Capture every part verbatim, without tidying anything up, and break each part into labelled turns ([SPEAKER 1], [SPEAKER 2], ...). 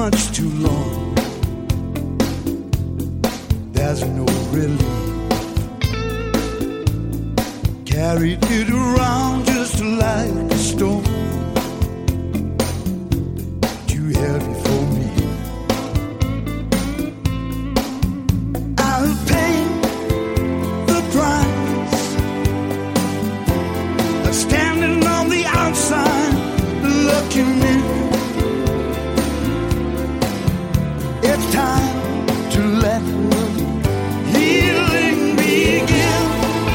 [SPEAKER 1] much too long. There's no relief. Carried it around just like a stone. Too heavy for me. I'll pay the price of standing on the outside looking in. It's time to let the healing begin.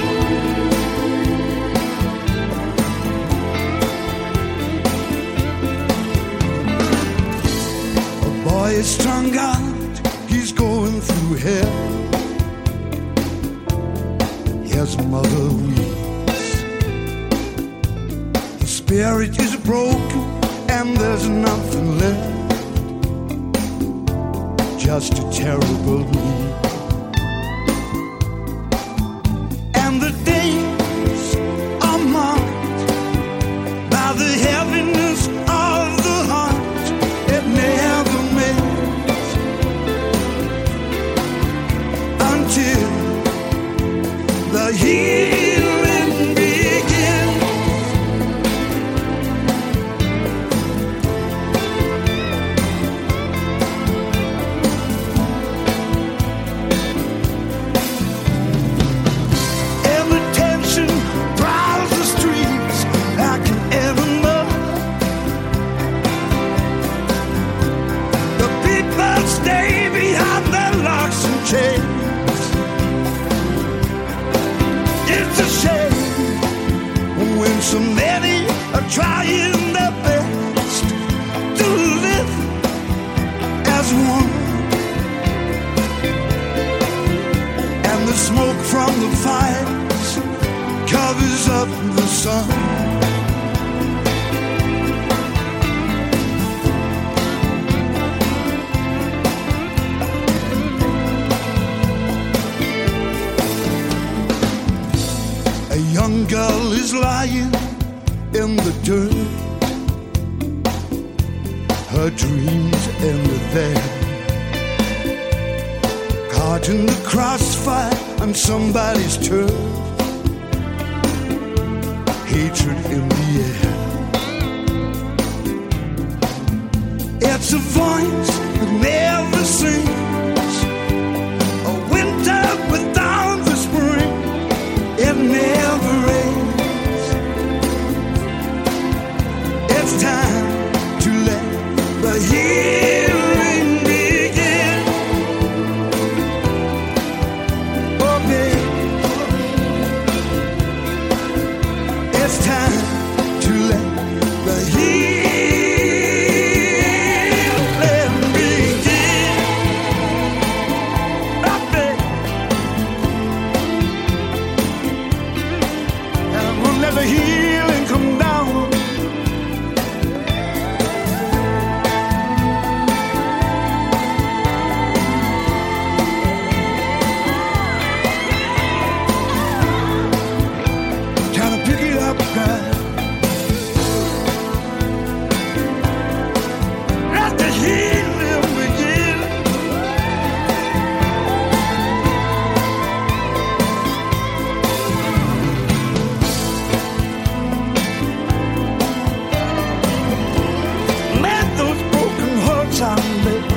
[SPEAKER 1] A boy is strung out, he's going through hell. His mother weeps. His spirit is broken and there's nothing left. Just a terrible need. And the days are marked by the heaviness of the heart. It never mends until the healing begins. Every tension prowls the streets like an enema. The people stay behind their locks and chains. It's a shame when so many are trying their best to live as one. And the smoke from the fires covers up the sun. A young girl is lying in the dirt. Her dreams ended there. Caught in the crossfire on somebody's turf. Hatred in the air. It's a voice that never sings. A winter without the spring. It never ends. It's time to let the healing begin. Oh, baby. It's time to let the healing begin. Oh, baby. And I'm gonna let the healing come down. Trying to pick it up, girl. Let the healing begin. Let those broken hearts out there.